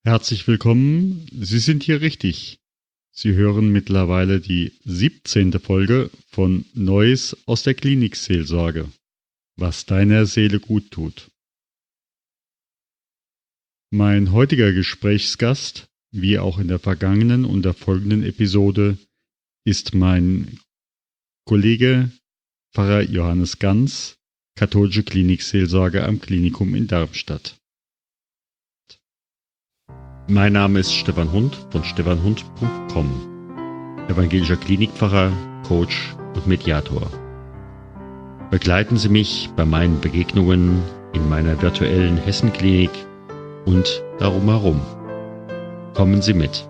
Herzlich willkommen, Sie sind hier richtig. Sie hören mittlerweile die 17. Folge von Neues aus der Klinikseelsorge. Was deiner Seele gut tut. Mein heutiger Gesprächsgast, wie auch in der vergangenen und der folgenden Episode, ist mein Kollege Pfarrer Johannes Ganz, katholische Klinikseelsorge am Klinikum in Darmstadt. Mein Name ist Stefan Hund von stefanhund.com, evangelischer Klinikpfarrer, Coach und Mediator. Begleiten Sie mich bei meinen Begegnungen in meiner virtuellen Hessenklinik und darum herum. Kommen Sie mit.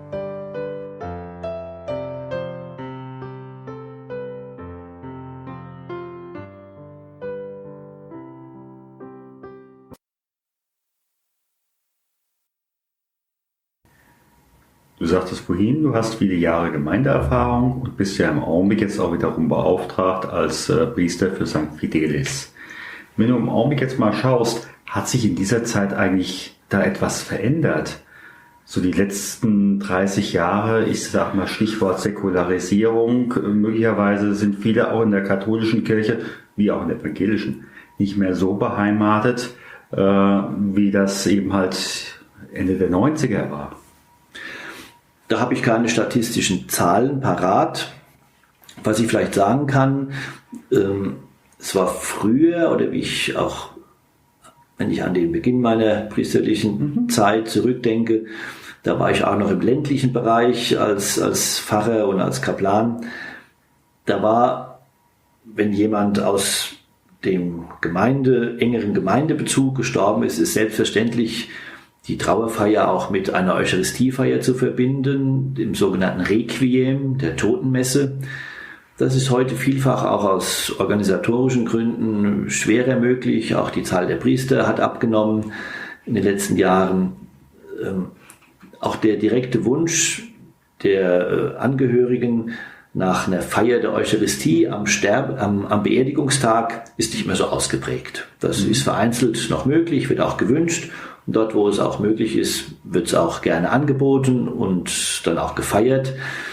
Du sagtest vorhin, du hast viele Jahre Gemeindeerfahrung und bist ja im Augenblick jetzt auch wiederum beauftragt als Priester für St. Fidelis. Wenn du im Augenblick jetzt mal schaust, hat sich in dieser Zeit eigentlich da etwas verändert? So die letzten 30 Jahre, ich sag mal Stichwort Säkularisierung, möglicherweise sind viele auch in der katholischen Kirche, wie auch in der evangelischen, nicht mehr so beheimatet, wie das eben halt Ende der 90er war. Da habe ich keine statistischen Zahlen parat. Was ich vielleicht sagen kann, es war früher, oder wie ich auch, wenn ich an den Beginn meiner priesterlichen Zeit zurückdenke, da war ich auch noch im ländlichen Bereich als Pfarrer und als Kaplan. Da war, wenn jemand aus dem engeren Gemeindebezug gestorben ist, ist selbstverständlich die Trauerfeier auch mit einer Eucharistiefeier zu verbinden, dem sogenannten Requiem, der Totenmesse. Das ist heute vielfach auch aus organisatorischen Gründen schwerer möglich. Auch die Zahl der Priester hat abgenommen in den letzten Jahren. Auch der direkte Wunsch der Angehörigen nach einer Feier der Eucharistie am Beerdigungstag ist nicht mehr so ausgeprägt. Das ist vereinzelt noch möglich, wird auch gewünscht. Und dort, wo es auch möglich ist, wird es auch gerne angeboten und dann auch gefeiert.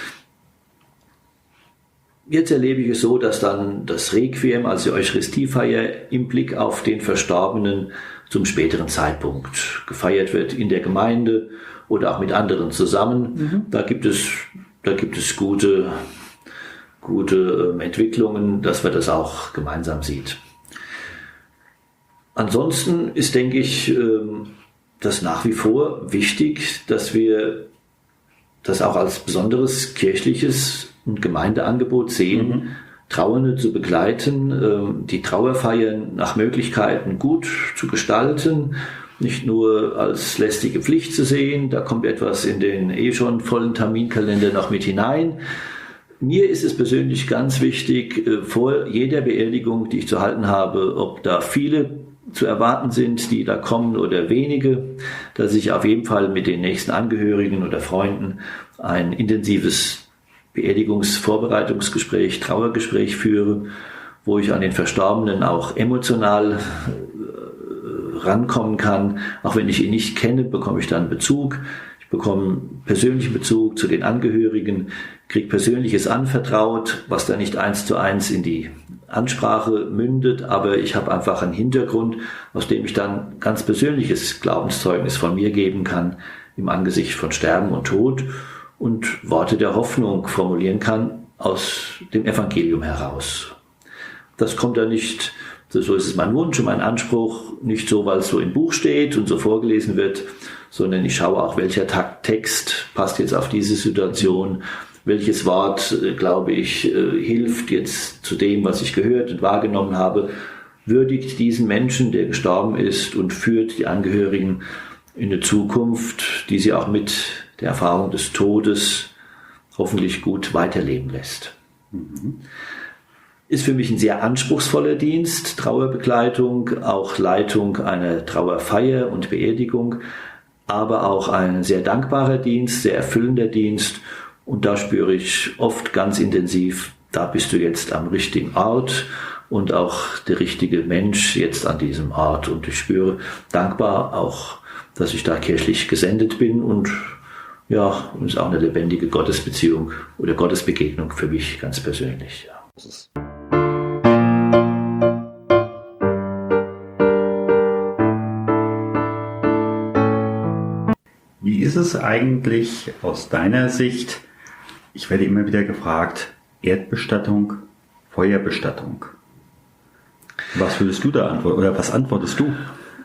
Jetzt erlebe ich es so, dass dann das Requiem, also die Eucharistiefeier, im Blick auf den Verstorbenen zum späteren Zeitpunkt gefeiert wird in der Gemeinde oder auch mit anderen zusammen. Da gibt es gute Entwicklungen, dass man das auch gemeinsam sieht. Ansonsten ist, denke ich, das nach wie vor wichtig, dass wir das auch als besonderes kirchliches und Gemeindeangebot sehen, Trauernde zu begleiten, die Trauerfeiern nach Möglichkeiten gut zu gestalten, nicht nur als lästige Pflicht zu sehen, da kommt etwas in den schon vollen Terminkalender noch mit hinein. Mir ist es persönlich ganz wichtig, vor jeder Beerdigung, die ich zu halten habe, ob da viele zu erwarten sind, die da kommen oder wenige, dass ich auf jeden Fall mit den nächsten Angehörigen oder Freunden ein intensives Beerdigungsvorbereitungsgespräch, Trauergespräch führe, wo ich an den Verstorbenen auch emotional rankommen kann. Auch wenn ich ihn nicht kenne, bekomme ich dann Bezug. Ich bekomme persönlichen Bezug zu den Angehörigen, kriege Persönliches anvertraut, was dann nicht 1:1 in die Ansprache mündet, aber ich habe einfach einen Hintergrund, aus dem ich dann ganz persönliches Glaubenszeugnis von mir geben kann im Angesicht von Sterben und Tod und Worte der Hoffnung formulieren kann aus dem Evangelium heraus. Das kommt dann nicht, so ist es mein Wunsch und mein Anspruch, nicht so, weil es so im Buch steht und so vorgelesen wird, sondern ich schaue auch, welcher Text passt jetzt auf diese Situation, welches Wort, glaube ich, hilft jetzt zu dem, was ich gehört und wahrgenommen habe, würdigt diesen Menschen, der gestorben ist, und führt die Angehörigen in eine Zukunft, die sie auch mit der Erfahrung des Todes hoffentlich gut weiterleben lässt. Ist für mich ein sehr anspruchsvoller Dienst, Trauerbegleitung, auch Leitung einer Trauerfeier und Beerdigung, aber auch ein sehr dankbarer Dienst, sehr erfüllender Dienst. Und da spüre ich oft ganz intensiv, da bist du jetzt am richtigen Ort und auch der richtige Mensch jetzt an diesem Ort. Und ich spüre dankbar auch dass ich da kirchlich gesendet bin und ja, ist auch eine lebendige Gottesbeziehung oder Gottesbegegnung für mich ganz persönlich. Ja. Wie ist es eigentlich aus deiner Sicht? Ich werde immer wieder gefragt, Erdbestattung, Feuerbestattung. Was würdest du da antworten oder was antwortest du?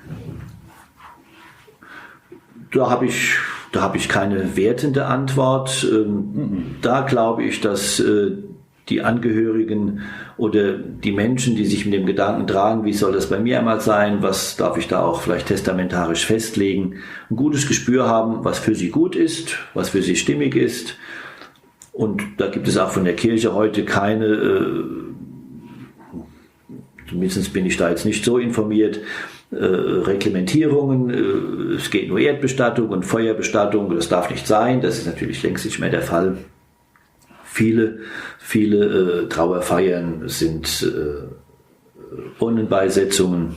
Da habe ich keine wertende Antwort. Da glaube ich, dass die Angehörigen oder die Menschen, die sich mit dem Gedanken tragen, wie soll das bei mir einmal sein, was darf ich da auch vielleicht testamentarisch festlegen, ein gutes Gespür haben, was für sie gut ist, was für sie stimmig ist. Und da gibt es auch von der Kirche heute keine, zumindest bin ich da jetzt nicht so informiert, Reglementierungen. Es geht nur Erdbestattung und Feuerbestattung, das darf nicht sein, das ist natürlich längst nicht mehr der Fall. Viele Trauerfeiern sind Urnenbeisetzungen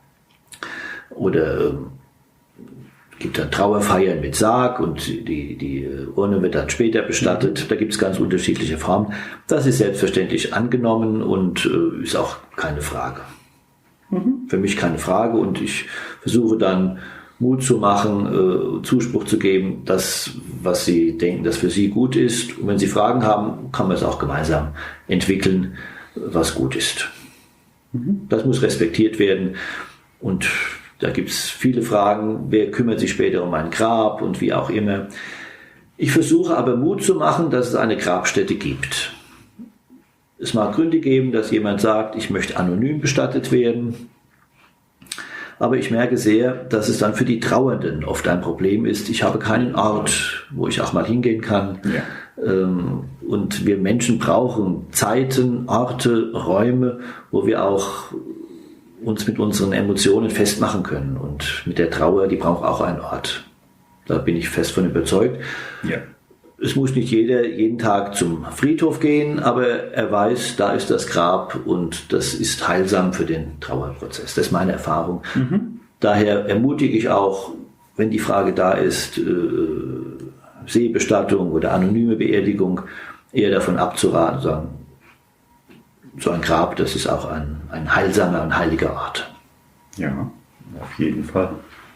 oder gibt dann Trauerfeiern mit Sarg und die Urne wird dann später bestattet. Da gibt es ganz unterschiedliche Formen. Das ist selbstverständlich angenommen und ist auch keine Frage. Für mich keine Frage und ich versuche dann Mut zu machen, Zuspruch zu geben, das, was sie denken, das für sie gut ist. Und wenn sie Fragen haben, kann man es auch gemeinsam entwickeln, was gut ist. Das muss respektiert werden. Und da gibt es viele Fragen, wer kümmert sich später um ein Grab und wie auch immer. Ich versuche aber Mut zu machen, dass es eine Grabstätte gibt. Es mag Gründe geben, dass jemand sagt, ich möchte anonym bestattet werden. Aber ich merke sehr, dass es dann für die Trauernden oft ein Problem ist. Ich habe keinen Ort, wo ich auch mal hingehen kann. Ja. Und wir Menschen brauchen Zeiten, Orte, Räume, wo wir auch uns mit unseren Emotionen festmachen können. Und mit der Trauer, die braucht auch einen Ort. Da bin ich fest von überzeugt. Ja. Es muss nicht jeder jeden Tag zum Friedhof gehen, aber er weiß, da ist das Grab und das ist heilsam für den Trauerprozess. Das ist meine Erfahrung. Daher ermutige ich auch, wenn die Frage da ist, Seebestattung oder anonyme Beerdigung, eher davon abzuraten, sagen, so ein Grab, das ist auch ein heilsamer und heiliger Ort. Ja, auf jeden Fall.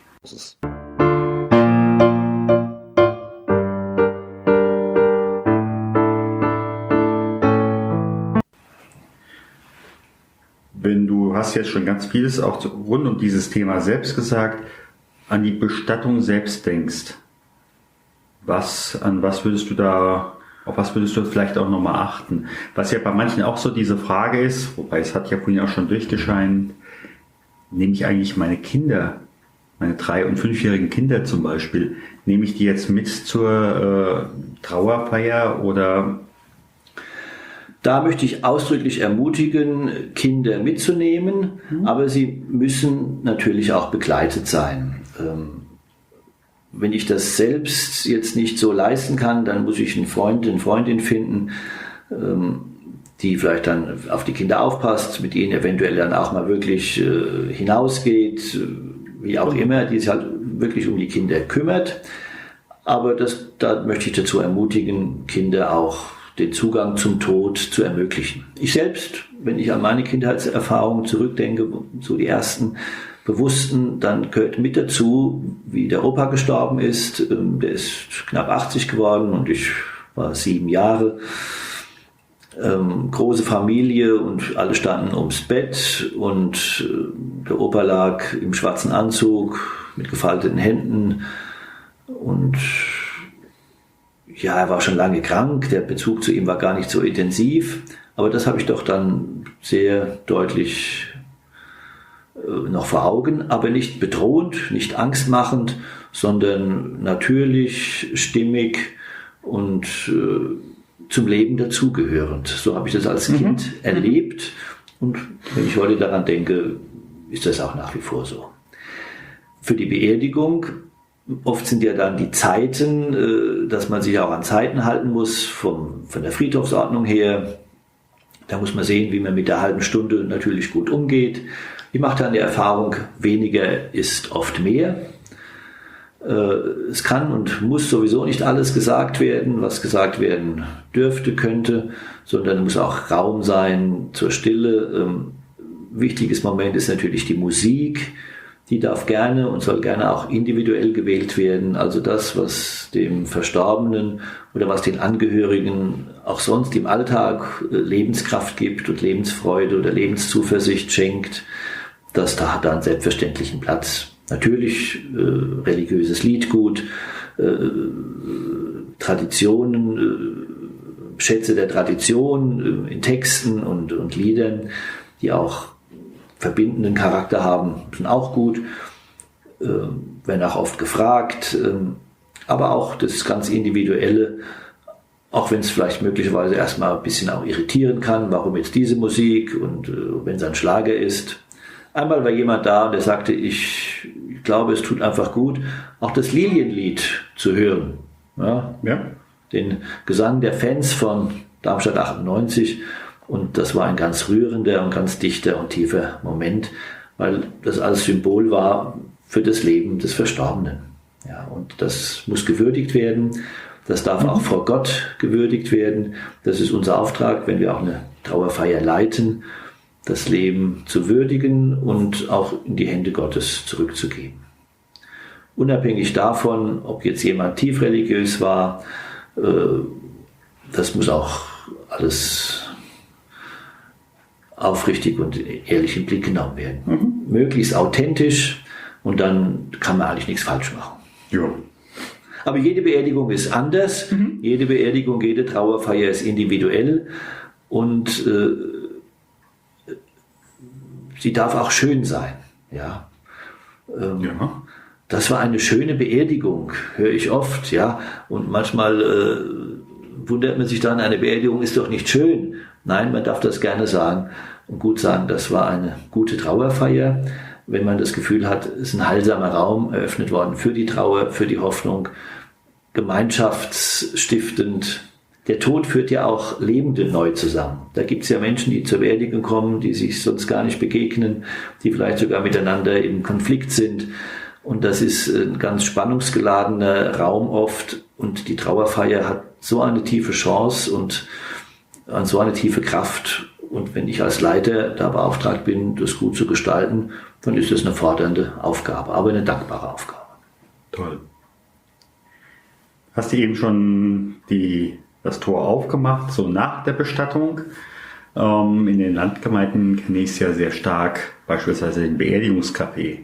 Du hast jetzt schon ganz vieles auch rund um dieses Thema selbst gesagt, an die Bestattung selbst denkst. Auf was würdest du vielleicht auch nochmal achten? Was ja bei manchen auch so diese Frage ist, wobei es hat ja vorhin auch schon durchgescheint, nehme ich eigentlich meine Kinder, meine 3- und 5-jährigen Kinder zum Beispiel, nehme ich die jetzt mit zur Trauerfeier oder... Da möchte ich ausdrücklich ermutigen, Kinder mitzunehmen, aber sie müssen natürlich auch begleitet sein. Wenn ich das selbst jetzt nicht so leisten kann, dann muss ich einen Freund, eine Freundin finden, die vielleicht dann auf die Kinder aufpasst, mit ihnen eventuell dann auch mal wirklich hinausgeht, wie auch immer, die sich halt wirklich um die Kinder kümmert. Aber da möchte ich dazu ermutigen, Kinder auch den Zugang zum Tod zu ermöglichen. Ich selbst, wenn ich an meine Kindheitserfahrungen zurückdenke, so die ersten bewussten, dann gehört mit dazu, wie der Opa gestorben ist. Der ist knapp 80 geworden und ich war 7 Jahre. Große Familie und alle standen ums Bett und der Opa lag im schwarzen Anzug mit gefalteten Händen und ja, er war schon lange krank, der Bezug zu ihm war gar nicht so intensiv, aber das habe ich doch dann sehr deutlich noch vor Augen, aber nicht bedrohend, nicht angstmachend, sondern natürlich, stimmig und zum Leben dazugehörend. So habe ich das als Kind erlebt und wenn ich heute daran denke, ist das auch nach wie vor so. Für die Beerdigung, oft sind ja dann die Zeiten, dass man sich auch an Zeiten halten muss, von der Friedhofsordnung her. Da muss man sehen, wie man mit der halben Stunde natürlich gut umgeht. Ich mache dann die Erfahrung, weniger ist oft mehr. Es kann und muss sowieso nicht alles gesagt werden, was gesagt werden dürfte, könnte, sondern muss auch Raum sein zur Stille. Wichtiges Moment ist natürlich die Musik. Die darf gerne und soll gerne auch individuell gewählt werden. Also das, was dem Verstorbenen oder was den Angehörigen auch sonst im Alltag Lebenskraft gibt und Lebensfreude oder Lebenszuversicht schenkt, das da hat da einen selbstverständlichen Platz. Natürlich religiöses Liedgut, Traditionen, Schätze der Tradition in Texten und Liedern, die auch verbindenden Charakter haben, sind auch gut, werden auch oft gefragt, aber auch das ganz Individuelle, auch wenn es vielleicht möglicherweise erstmal ein bisschen auch irritieren kann, warum jetzt diese Musik und wenn es ein Schlager ist. Einmal war jemand da, der sagte, ich glaube, es tut einfach gut, auch das Lilienlied zu hören. Ja? Den Gesang der Fans von Darmstadt 98. Und das war ein ganz rührender und ganz dichter und tiefer Moment, weil das als Symbol war für das Leben des Verstorbenen. Ja, und das muss gewürdigt werden. Das darf auch vor Gott gewürdigt werden. Das ist unser Auftrag, wenn wir auch eine Trauerfeier leiten, das Leben zu würdigen und auch in die Hände Gottes zurückzugeben. Unabhängig davon, ob jetzt jemand tief religiös war, das muss auch alles aufrichtig und ehrlich im Blick genommen werden. Möglichst authentisch und dann kann man eigentlich nichts falsch machen. Ja. Aber jede Beerdigung ist anders. Jede Beerdigung, jede Trauerfeier ist individuell und sie darf auch schön sein. Ja. Das war eine schöne Beerdigung, höre ich oft. Ja. Und manchmal wundert man sich dann, eine Beerdigung ist doch nicht schön. Nein, man darf das gerne sagen und gut sagen, das war eine gute Trauerfeier. Wenn man das Gefühl hat, es ist ein heilsamer Raum eröffnet worden für die Trauer, für die Hoffnung, gemeinschaftsstiftend. Der Tod führt ja auch Lebende neu zusammen. Da gibt es ja Menschen, die zur Beerdigung kommen, die sich sonst gar nicht begegnen, die vielleicht sogar miteinander im Konflikt sind. Und das ist ein ganz spannungsgeladener Raum oft. Und die Trauerfeier hat so eine tiefe Chance und so eine tiefe Kraft. Und wenn ich als Leiter da beauftragt bin, das gut zu gestalten, dann ist das eine fordernde Aufgabe, aber eine dankbare Aufgabe. Toll. Hast du eben schon das Tor aufgemacht, so nach der Bestattung? In den Landgemeinden kenne ich es ja sehr stark, beispielsweise den Beerdigungscafé.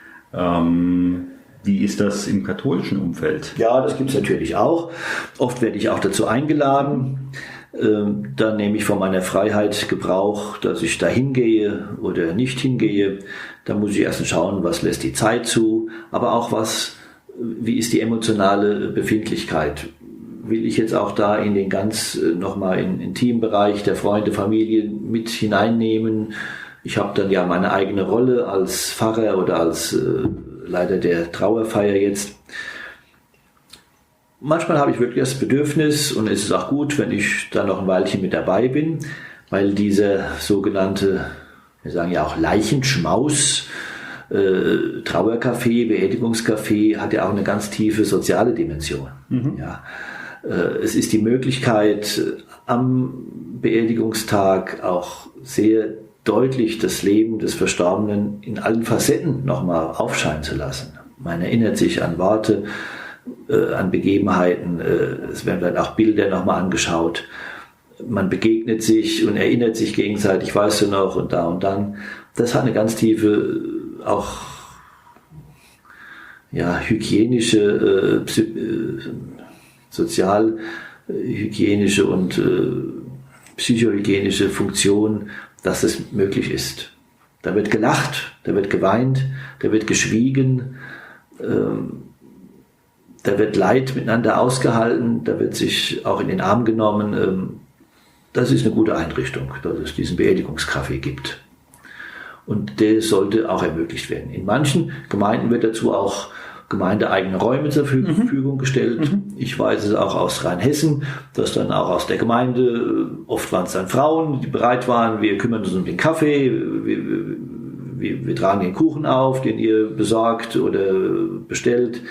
Wie ist das im katholischen Umfeld? Ja, das gibt es natürlich auch. Oft werde ich auch dazu eingeladen. Dann nehme ich von meiner Freiheit Gebrauch, dass ich da hingehe oder nicht hingehe. Da muss ich erst schauen, was lässt die Zeit zu, aber auch wie ist die emotionale Befindlichkeit. Will ich jetzt auch da in den nochmal in Intimbereich der Freunde, Familie mit hineinnehmen? Ich habe dann ja meine eigene Rolle als Pfarrer oder als Leiter der Trauerfeier jetzt. Manchmal habe ich wirklich das Bedürfnis, und es ist auch gut, wenn ich da noch ein Weilchen mit dabei bin, weil dieser sogenannte, wir sagen ja auch Leichenschmaus, Trauercafé, Beerdigungscafé, hat ja auch eine ganz tiefe soziale Dimension. Ja. Es ist die Möglichkeit, am Beerdigungstag auch sehr deutlich das Leben des Verstorbenen in allen Facetten nochmal aufscheinen zu lassen. Man erinnert sich an Worte, an Begebenheiten, es werden dann auch Bilder nochmal angeschaut. Man begegnet sich und erinnert sich gegenseitig, weißt du noch, und da und dann. Das hat eine ganz tiefe, auch ja, hygienische, sozialhygienische und psychohygienische Funktion, dass es möglich ist. Da wird gelacht, da wird geweint, da wird geschwiegen, da wird Leid miteinander ausgehalten, da wird sich auch in den Arm genommen. Das ist eine gute Einrichtung, dass es diesen Beerdigungscafé gibt. Und der sollte auch ermöglicht werden. In manchen Gemeinden wird dazu auch gemeindeeigene Räume zur Verfügung gestellt. Ich weiß es auch aus Rheinhessen, dass dann auch aus der Gemeinde, oft waren es dann Frauen, die bereit waren, wir kümmern uns um den Kaffee, wir tragen den Kuchen auf, den ihr besorgt oder bestellt.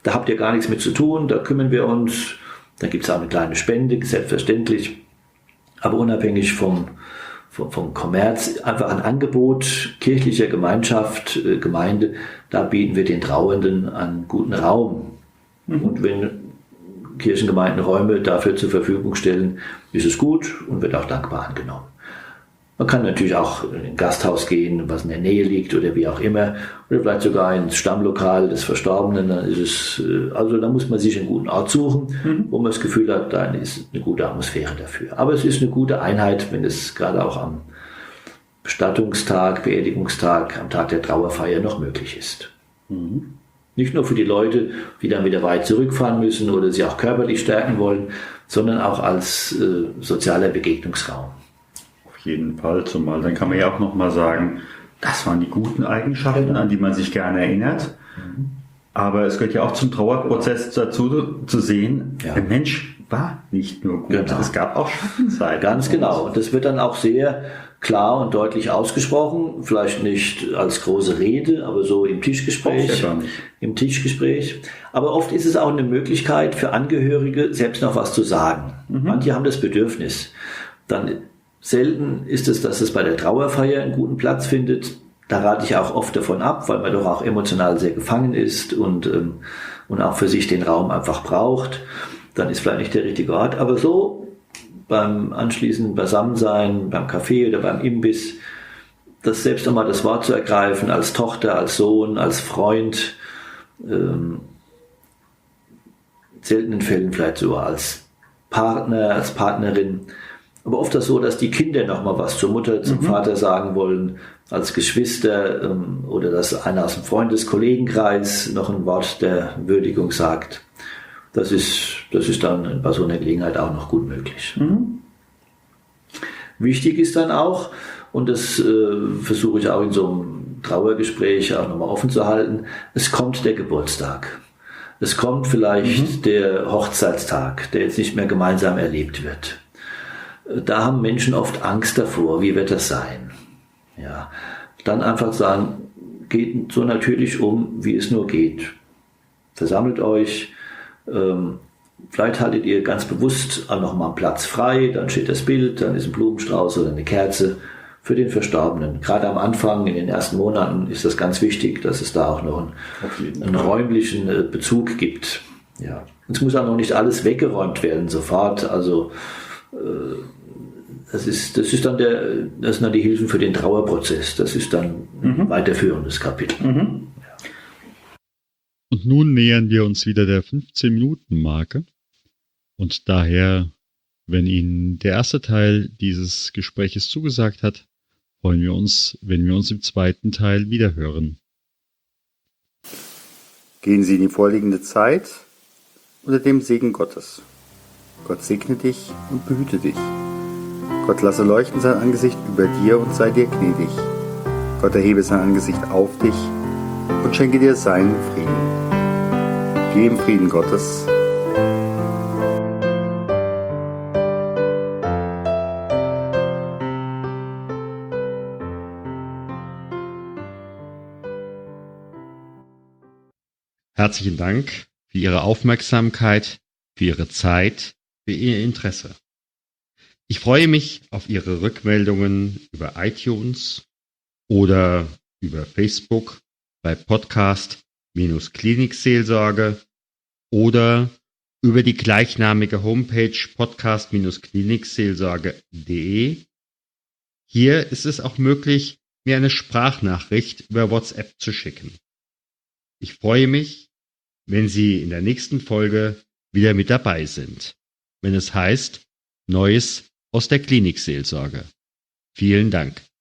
da habt ihr gar nichts mit zu tun, da kümmern wir uns, da gibt es auch eine kleine Spende, selbstverständlich, aber unabhängig vom Kommerz, einfach ein Angebot kirchlicher Gemeinschaft, Gemeinde, da bieten wir den Trauernden einen guten Raum. Und wenn Kirchengemeinden Räume dafür zur Verfügung stellen, ist es gut und wird auch dankbar angenommen. Man kann natürlich auch in ein Gasthaus gehen, was in der Nähe liegt oder wie auch immer, oder vielleicht sogar ins Stammlokal des Verstorbenen. Dann ist es, also da muss man sich einen guten Ort suchen, wo man das Gefühl hat, da ist eine gute Atmosphäre dafür. Aber es ist eine gute Einheit, wenn es gerade auch am Bestattungstag, Beerdigungstag, am Tag der Trauerfeier noch möglich ist. Nicht nur für die Leute, die dann wieder weit zurückfahren müssen oder sie auch körperlich stärken wollen, sondern auch als sozialer Begegnungsraum. Auf jeden Fall, zumal dann kann man ja auch nochmal sagen, das waren die guten Eigenschaften, an die man sich gerne erinnert. Aber es gehört ja auch zum Trauerprozess dazu, zu sehen, der Mensch war nicht nur gut, Genau. Es gab auch Schattenseiten. Ganz genau. Und das wird dann auch sehr klar und deutlich ausgesprochen, vielleicht nicht als große Rede, aber so im Tischgespräch. Ja gar nicht. Im Tischgespräch. Aber oft ist es auch eine Möglichkeit für Angehörige, selbst noch was zu sagen. Manche haben das Bedürfnis. Dann selten ist es, dass es bei der Trauerfeier einen guten Platz findet. Da rate ich auch oft davon ab, weil man doch auch emotional sehr gefangen ist und auch für sich den Raum einfach braucht. Dann ist vielleicht nicht der richtige Ort. Aber so beim anschließenden Beisammensein, beim Café oder beim Imbiss, das selbst einmal das Wort zu ergreifen, als Tochter, als Sohn, als Freund, seltenen Fällen vielleicht sogar als Partner, als Partnerin. Aber oft ist es so, dass die Kinder noch mal was zur Mutter, zum Vater sagen wollen, als Geschwister, oder dass einer aus dem Freundes-Kollegenkreis noch ein Wort der Würdigung sagt. Das ist dann bei so einer Gelegenheit auch noch gut möglich. Wichtig ist dann auch, und das versuche ich auch in so einem Trauergespräch auch nochmal offen zu halten, es kommt der Geburtstag. Es kommt vielleicht der Hochzeitstag, der jetzt nicht mehr gemeinsam erlebt wird. Da haben Menschen oft Angst davor, wie wird das sein? Ja, dann einfach sagen, geht so natürlich um, wie es nur geht. Versammelt euch, vielleicht haltet ihr ganz bewusst auch nochmal einen Platz frei, dann steht das Bild, dann ist ein Blumenstrauß oder eine Kerze für den Verstorbenen. Gerade am Anfang, in den ersten Monaten, ist das ganz wichtig, dass es da auch noch einen räumlichen Bezug gibt. Ja. Es muss auch noch nicht alles weggeräumt werden sofort, also das sind dann die Hilfen für den Trauerprozess. Das ist dann ein weiterführendes Kapitel. Und nun nähern wir uns wieder der 15-Minuten-Marke. Und daher, wenn Ihnen der erste Teil dieses Gespräches zugesagt hat, freuen wir uns, wenn wir uns im zweiten Teil wiederhören. Gehen Sie in die vorliegende Zeit unter dem Segen Gottes. Gott segne dich und behüte dich. Gott lasse leuchten sein Angesicht über dir und sei dir gnädig. Gott erhebe sein Angesicht auf dich und schenke dir seinen Frieden. Geh im Frieden Gottes. Herzlichen Dank für Ihre Aufmerksamkeit, für Ihre Zeit, für Ihr Interesse. Ich freue mich auf Ihre Rückmeldungen über iTunes oder über Facebook bei Podcast-Klinikseelsorge oder über die gleichnamige Homepage podcast-klinikseelsorge.de. Hier ist es auch möglich, mir eine Sprachnachricht über WhatsApp zu schicken. Ich freue mich, wenn Sie in der nächsten Folge wieder mit dabei sind, wenn es heißt Neues aus der Klinikseelsorge. Vielen Dank.